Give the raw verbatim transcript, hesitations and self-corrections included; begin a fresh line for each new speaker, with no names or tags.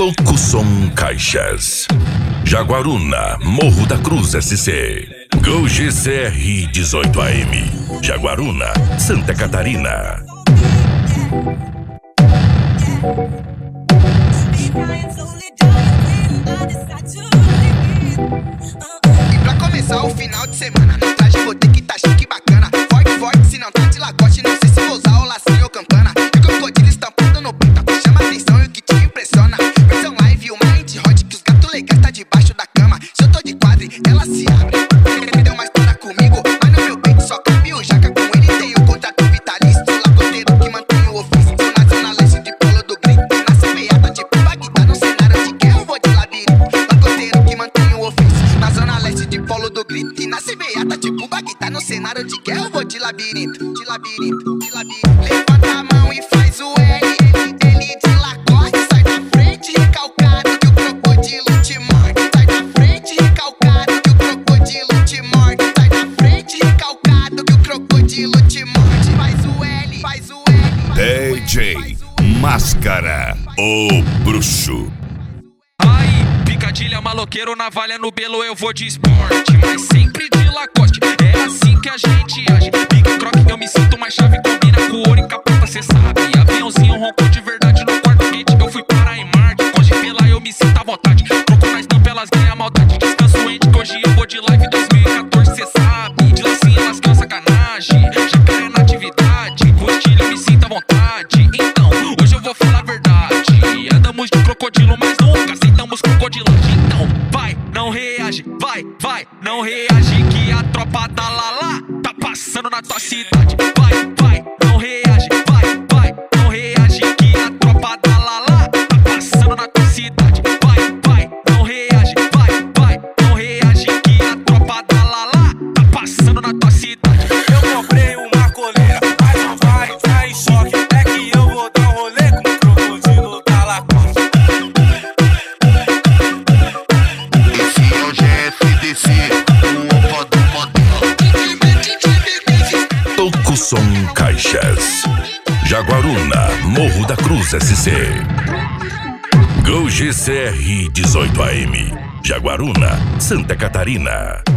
Tokusson Caixas, Jaguaruna, Morro da Cruz S C. Gol G C R dezoito A M, Jaguaruna, Santa Catarina.
E pra começar o final de semana, na traje vou ter que tá chique bacana. Forte, forte, se não tá de lagoste, não sei se vou usar o lacinho ou campana. E o crocodilo estampado no peito, que chama atenção e o que te impressiona. Versão live, uma mind hot, que os gatos legais tá debaixo da cama. Se eu tô de quadre, ela se abre. Deu uma história comigo, mas no meu peito só cabe o jaca. Com ele tem o contrato vitalício, lagoteiro que mantém o ofício. Na zona leste de Polo do Grito, na semeada tipo Bagdá, no cenário de guerra eu vou de labirinto. Lagoteiro que mantém o ofício, na zona leste de Polo do Grito, e na semeada tipo Bagdá, no cenário de guerra eu vou de labirinto, de labirinto, de labirinto. Levanta a mão e faz o L, ele de Lacoste, sai da frente recalcado que o crocodilo te morde. Sai da frente recalcado que o crocodilo te morde. Sai da frente recalcado que o crocodilo te morde. Faz o L, faz o L.
D J Máscara, o bruxo.
Aí, picadilha, maloqueiro, navalha no belo, eu vou de esporte, mas sempre de Lacoste, é assim que a gente age. Big croc, eu me sinto mais chave, combina com ouro e capota, cê sabe. Aviãozinho roncou de verdade no quarto quente, eu fui parar em Marte. Com G lá eu me sinto à vontade, troco na estampa, elas ganham maldade. Descanso ente, que hoje eu vou de live dois mil e quatorze, cê sabe. De lacinho, elas ganham sacanagem, jacaré na atividade. Com estilo eu me sinto à vontade, então, hoje eu vou falar a verdade. Andamos de crocodilo, mas nunca aceitamos crocodilagem. Então, vai, não reage, vai, vai, não reage, que a tropa da Lala tá passando na tua cidade. Vai, vai, não reage, vai, vai, não reage, que a tropa da Lala tá passando na tua cidade. Vai, vai, não reage, vai, vai, não reage, que a tropa da Lala tá passando na tua cidade.
Eu comprei uma coleira, mas não vai entrar em choque. É que eu vou dar um rolê com o crocodilo da Lacoste.
Esse é o G F D C, o opa do modelo.
Tokusson Caixas, Jaguaruna, Morro da Cruz S C. Gol G C R dezoito A M, Jaguaruna, Santa Catarina.